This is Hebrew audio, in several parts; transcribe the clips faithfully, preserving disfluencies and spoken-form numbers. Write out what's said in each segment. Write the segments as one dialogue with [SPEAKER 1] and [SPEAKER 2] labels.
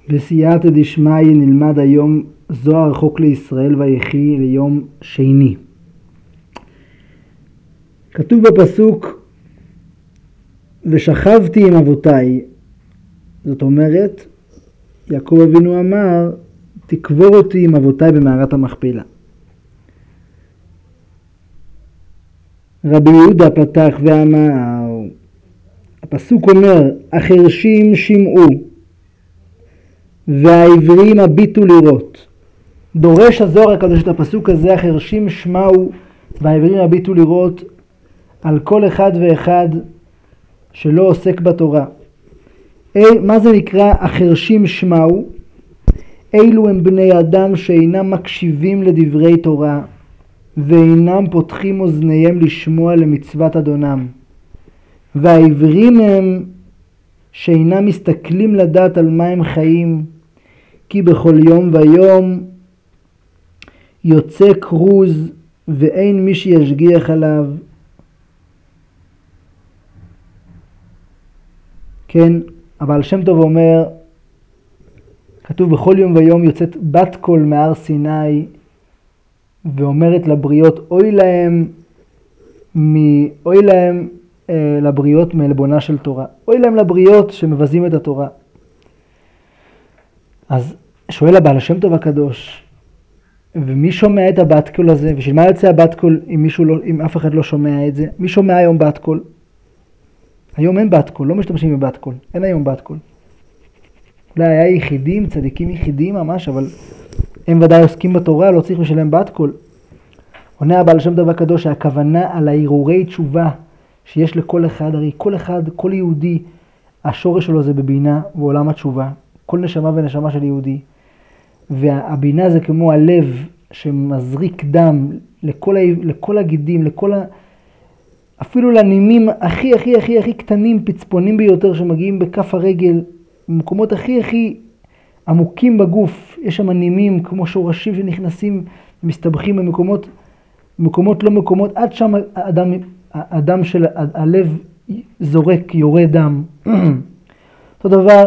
[SPEAKER 1] בסייעתא דשמיא נלמד היום זוהר חוק לישראל ויחי ליום שני. כתוב בפסוק ושכבתי עם אבותיי, זאת אומרת יעקב אבינו אמר תקבור אותי עם אבותיי במערת המכפלה. רבי יהודה פתח ואמר, הפסוק אומר החרשים שמעו והעברים הביטו לראות. דורש הזוהר הקדוש את הפסוק הזה, החרשים שמעו והעברים הביטו לראות, על כל אחד ואחד שלא עוסק בתורה. אי, מה זה נקרא החרשים שמעו? אלו הם בני אדם שאינם מקשיבים לדברי תורה ואינם פותחים אוזניהם לשמוע למצוות אדונם. והעברים הם שאינם מסתכלים לדעת על מה הם חיים, כי בכל יום ויום יוצא כרוז ואין מי שישגיח עליו. כן, אבל שם טוב אומר, כתוב בכל יום ויום יוצאת בת קול מהר סיני ואומרת לבריות אוי להם מ... אוי להם אה, לבריות מעלבונה של תורה, אוי להם לבריות שמבזים את התורה. אז שואל הבעל שם טוב הקדוש, ומי שומע את הבת קול הזה? ושל מה יוצא הבת קול אם, מישהו לא, אם אף אחד לא שומע את זה? מי שומע היום בת קול? היום אין בת קול, לא משתמשים בבת קול, אין היום בת קול. אולי היה יחידים, צדיקים יחידים ממש, אבל הם ודאי עוסקים בתורה, לא צריך לשלם בת קול. עונה הבעל שם טוב הקדוש שהכוונה על ההרהורי תשובה שיש לכל אחד, הרי כל אחד, כל יהודי, השורש שלו זה בבינה ועולם התשובה, כל נשמה ונשמה של יהודי. והבינה זה כמו הלב שמזריק דם לכל, לכל הגידים, לכל ה... אפילו לנימים הכי הכי הכי הכי קטנים, פצפונים ביותר שמגיעים בכף הרגל, במקומות הכי הכי עמוקים בגוף, יש שם נימים כמו שורשים שנכנסים ומסתבכים במקומות, מקומות לא מקומות, עד שם האדם, האדם של הלב זורק, יורד דם. אותו דבר,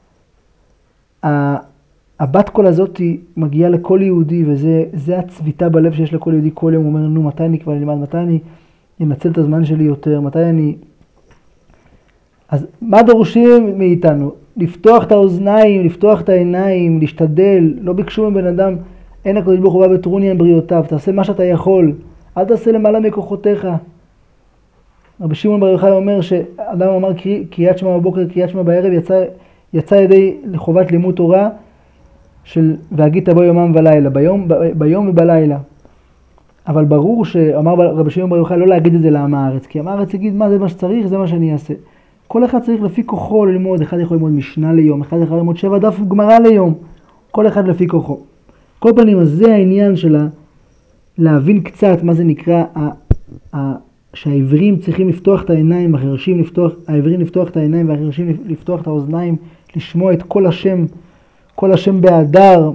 [SPEAKER 1] הבת קול הזאת מגיעה לכל יהודי, וזה זה הצביטה בלב שיש לכל יהודי. כל יום הוא אומר, נו, מתי אני כבר נלמד, מתי אני אנצל את הזמן שלי יותר, מתי אני... אז מה דורשים מאיתנו? לפתוח את האוזניים, לפתוח את העיניים, להשתדל. לא ביקשו מבן אדם, אין הקדוש ברוך הוא בא בטרוניה עם בריאותיו, תעשה מה שאתה יכול, אל תעשה למעלה מכוחותיך. רבי שמעון בר יוחאי אומר שאדם אמר קריאת שמע בבוקר, קריאת שמע בערב, יצא, יצא ידי לחובת לימוד תורה של והגית בו יומם ולילה, ביום, ב, ביום ובלילה. אבל ברור שאמר רבי שמעון בר יוחאי לא להגיד את זה לעם הארץ, כי עם הארץ יגיד מה זה מה שצריך, זה מה שאני אעשה. כל אחד צריך לפי כוחו ללמוד, אחד יכול ללמוד משנה ליום, אחד יכול ללמוד שבע דף גמרא ליום, כל אחד לפי כוחו. כל פנים, אז זה העניין שלה, להבין קצת מה זה נקרא, ה, ה, שהעברים צריכים לפתוח את העיניים, החרשים לפתוח, העברים לפתוח את העיניים והחרשים לפתוח את האוזניים, לשמוע את כל השם, כל השם בהדר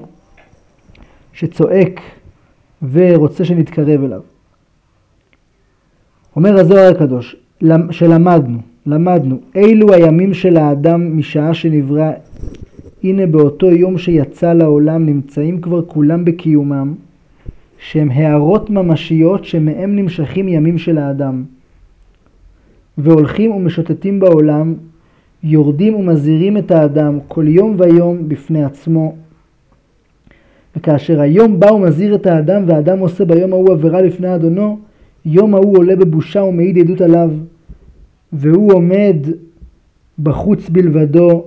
[SPEAKER 1] שצועק ורוצה שנתקרב אליו. אומר הזוהר הקדוש, שלמדנו, למדנו, אילו הימים של האדם משעה שנברא, הנה באותו יום שיצא לעולם נמצאים כבר כולם בקיומם, שהם הערות ממשיות שמהם נמשכים ימים של האדם. והולכים ומשוטטים בעולם, יורדים ומזהירים את האדם כל יום ויום בפני עצמו. וכאשר היום בא ומזהיר את האדם והאדם עושה ביום ההוא עבירה לפני אדונו, יום ההוא עולה בבושה ומעיד עדות עליו, והוא עומד בחוץ בלבדו.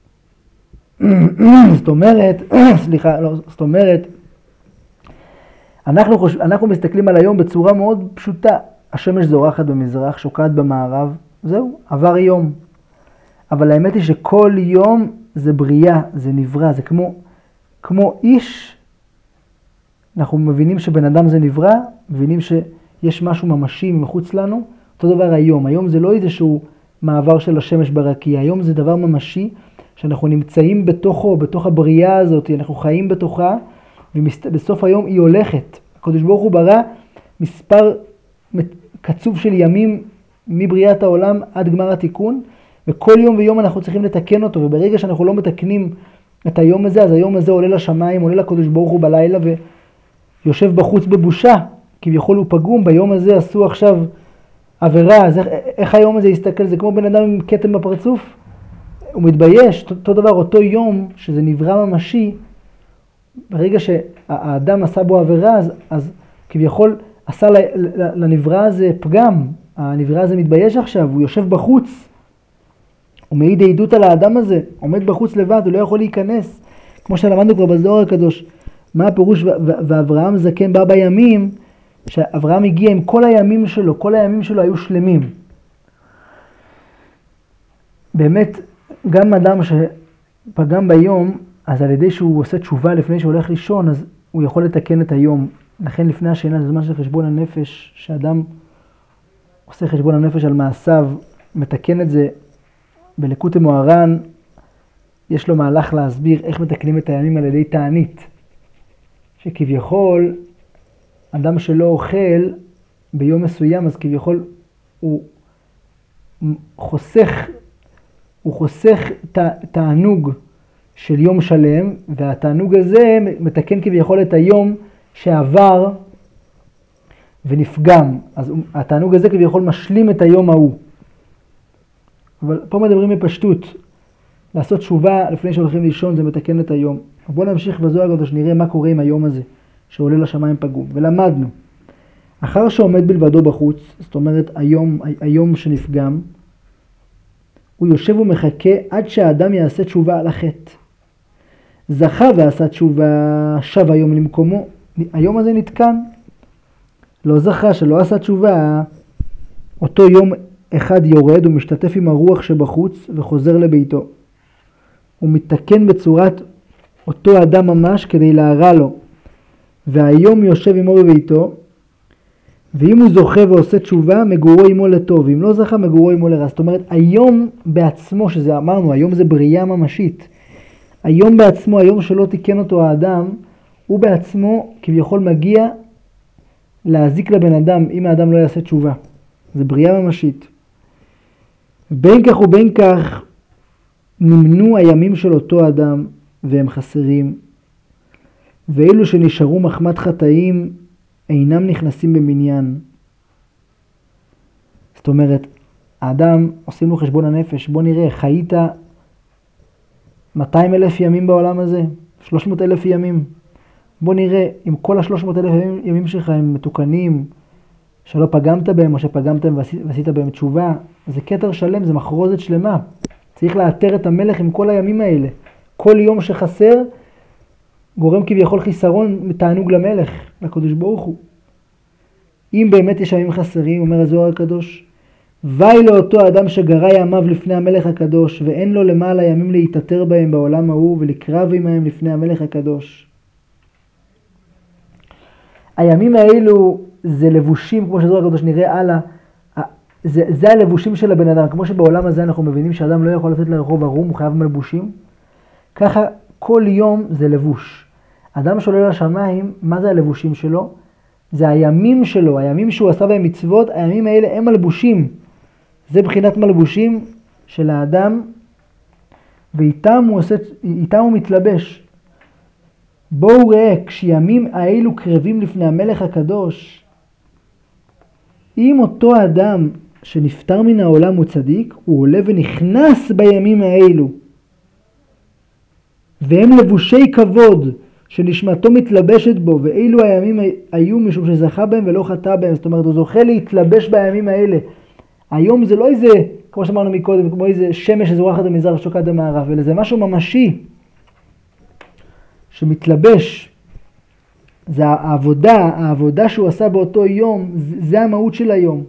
[SPEAKER 1] זאת אומרת, סליחה, לא, זאת אומרת, אנחנו, חושב, אנחנו מסתכלים על היום בצורה מאוד פשוטה. השמש זורחת במזרח, שוקעת במערב, זהו, עבר יום. אבל האמת היא שכל יום זה בריאה, זה נברא, זה כמו, כמו איש. אנחנו מבינים שבן אדם זה נברא, מבינים שיש משהו ממשי מחוץ לנו. אותו דבר היום, היום זה לא איזשהו מעבר של השמש ברקיע, היום זה דבר ממשי שאנחנו נמצאים בתוכו, בתוך הבריאה הזאת, אנחנו חיים בתוכה, ובסוף היום היא הולכת. הקדוש ברוך הוא ברא מספר קצוב של ימים מבריאת העולם עד גמר התיקון, וכל יום ויום אנחנו צריכים לתקן אותו, וברגע שאנחנו לא מתקנים את היום הזה, אז היום הזה עולה לשמיים, עולה לקדוש ברוך הוא בלילה ויושב בחוץ בבושה, כביכול הוא פגום, ביום הזה עשו עכשיו עבירה, אז איך, איך היום הזה יסתכל? זה כמו בן אדם עם כתם בפרצוף, הוא מתבייש, אותו דבר, אותו יום שזה נברא ממשי, ברגע שהאדם עשה בו עבירה, אז, אז כביכול עשה לנברא הזה פגם, הנברא הזה מתבייש עכשיו, הוא יושב בחוץ, הוא מעיד עדות על האדם הזה, עומד בחוץ לבד, הוא לא יכול להיכנס, כמו שלמדנו כבר בזוהר הקדוש, מה הפירוש, ואברהם זקן בא בימים, שאברהם הגיע עם כל הימים שלו, כל הימים שלו היו שלמים. באמת, גם אדם שפגם ביום, אז על ידי שהוא עושה תשובה לפני שהוא הולך לישון, אז הוא יכול לתקן את היום. לכן לפני השינה זה זמן של חשבון הנפש, שאדם עושה חשבון הנפש על מעשיו, מתקן את זה בליקוטי מוהר"ן, יש לו מהלך להסביר איך מתקנים את הימים על ידי תענית. שכביכול, אדם שלא אוכל ביום מסוים, אז כביכול הוא חוסך, הוא חוסך תענוג של יום שלם, והתענוג הזה מתקן כביכול את היום שעבר ונפגם. אז התענוג הזה כביכול משלים את היום ההוא. אבל פה מדברים בפשטות. לעשות תשובה לפני שהולכים לישון זה מתקן את היום. בואו נמשיך בזוהר הקדוש, נראה מה קורה עם היום הזה שעולה לשמיים פגום. ולמדנו, אחר שעומד בלבדו בחוץ, זאת אומרת היום, היום שנפגם, הוא יושב ומחכה עד שהאדם יעשה תשובה על החטא. זכה ועשה תשובה, שב היום למקומו. היום הזה נתקן. לא זכה שלא עשה תשובה, אותו יום אחד יורד ומשתתף עם הרוח שבחוץ וחוזר לביתו. הוא מתקן בצורת אותו אדם ממש כדי להרע לו. והיום יושב עמו בביתו, ואם הוא זוכה ועושה תשובה, מגורו עמו לטוב. אם לא זכה, מגורו עמו לרע. זאת אומרת, היום בעצמו, שזה אמרנו, היום זה בריאה ממשית. היום בעצמו, היום שלא תיקן אותו האדם, הוא בעצמו כביכול מגיע להזיק לבן אדם, אם האדם לא יעשה תשובה. זה בריאה ממשית. בין כך ובין כך, נמנו הימים של אותו אדם, והם חסרים. ואילו שנשארו מחמת חטאים, אינם נכנסים במניין. זאת אומרת, האדם, עושים לו חשבון הנפש, בוא נראה, חיית מאתיים אלף ימים בעולם הזה, שלוש מאות אלף ימים. בוא נראה, אם כל ה-שלוש מאות אלף ימים, ימים שלך הם מתוקנים, שלא פגמת בהם או שפגמתם ועשית בהם תשובה, זה כתר שלם, זה מחרוזת שלמה. צריך לאתר את המלך עם כל הימים האלה. כל יום שחסר, גורם כביכול חיסרון מתענוג למלך, לקדוש ברוך הוא. אם באמת יש ימים חסרים, אומר הזוהר הקדוש, ואי לאותו אדם שגרה ימיו לפני המלך הקדוש, ואין לו למעלה ימים להתעטר בהם בעולם ההוא, ולקרב עמהם לפני המלך הקדוש. הימים האלו זה לבושים, כמו שזוהר הקדוש נראה הלאה, זה, זה הלבושים של הבן אדם. כמו שבעולם הזה אנחנו מבינים שאדם לא יכול לצאת לרחוב ערום, הוא חייב מלבושים. ככה כל יום זה לבוש. אדם שעולה לשמיים, מה זה הלבושים שלו? זה הימים שלו, הימים שהוא עשה בהם מצוות, הימים האלה הם מלבושים. זה בחינת מלבושים של האדם, ואיתם הוא, עושה, איתם הוא מתלבש. בואו ראה, כשימים האלו קרבים לפני המלך הקדוש, אם אותו האדם שנפטר מן העולם הוא צדיק, הוא עולה ונכנס בימים האלו. והם לבושי כבוד שנשמתו מתלבשת בו, ואילו הימים היו משום שזכה בהם ולא חטא בהם. זאת אומרת, הוא זוכה להתלבש בימים האלה. היום זה לא איזה, כמו שאמרנו מקודם, כמו איזה שמש שזורחת במזרח ושוקעת במערב, אלא זה משהו ממשי שמתלבש. זה העבודה, העבודה שהוא עשה באותו יום, זה המהות של היום.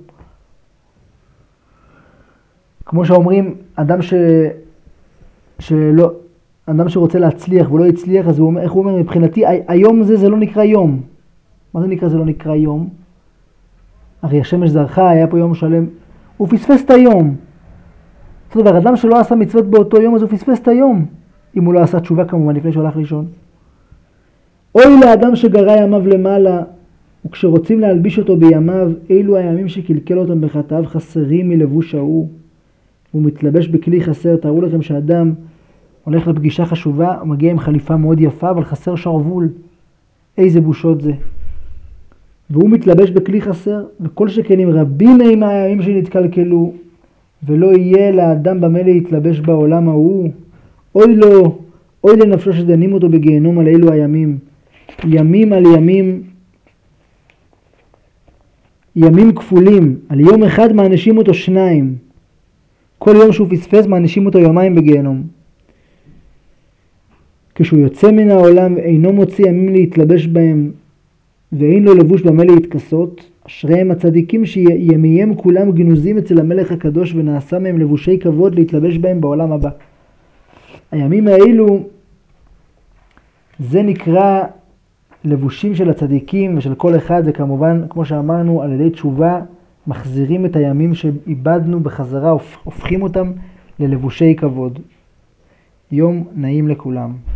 [SPEAKER 1] כמו שאומרים, אדם ש... שלא, אדם שרוצה להצליח ולא יצליח, אז הוא אומר, איך הוא אומר, מבחינתי, היום זה, זה לא נקרא יום. מה זה נקרא, זה לא נקרא יום? הרי השמש זרחה, היה פה יום שלם, הוא פספס את היום. זאת אומרת, אדם שלא עשה מצוות באותו יום, אז הוא פספס את היום. אם הוא לא עשה תשובה כמובן, לפני שהוא הלך לישון. אוי לאדם שגרה ימיו למעלה, וכשרוצים להלביש אותו בימיו, אילו הימים שקלקל אותם בחטאיו חסרים מלבוש ההוא. הוא מתלבש בכלי חסר. תראו לכם שאדם הולך לפגישה חשובה, מגיע עם חליפה מאוד יפה, אבל חסר שרוול. איזה בושות זה. והוא מתלבש בכלי חסר, וכל שכן עם רבים מהם הימים שנתקלקלו, ולא יהיה לאדם במה להתלבש בעולם ההוא. אוי לו, אוי לנפשו שדנים אותו בגיהנום על אלו הימים. ימים על ימים, ימים כפולים, על יום אחד מענישים אותו שניים. כל יום שהוא פספס מענישים אותו יומיים בגיהנום. כשהוא יוצא מן העולם ואינו מוציא ימים להתלבש בהם, ואין לו לבוש במה להתכסות, אשריהם הצדיקים שימיהם כולם גנוזים אצל המלך הקדוש, ונעשה מהם לבושי כבוד להתלבש בהם בעולם הבא. הימים האלו, זה נקרא לבושים של הצדיקים ושל כל אחד, וכמובן, כמו שאמרנו, על ידי תשובה מחזירים את הימים שאיבדנו בחזרה, הופכים אותם ללבושי כבוד. יום נעים לכולם.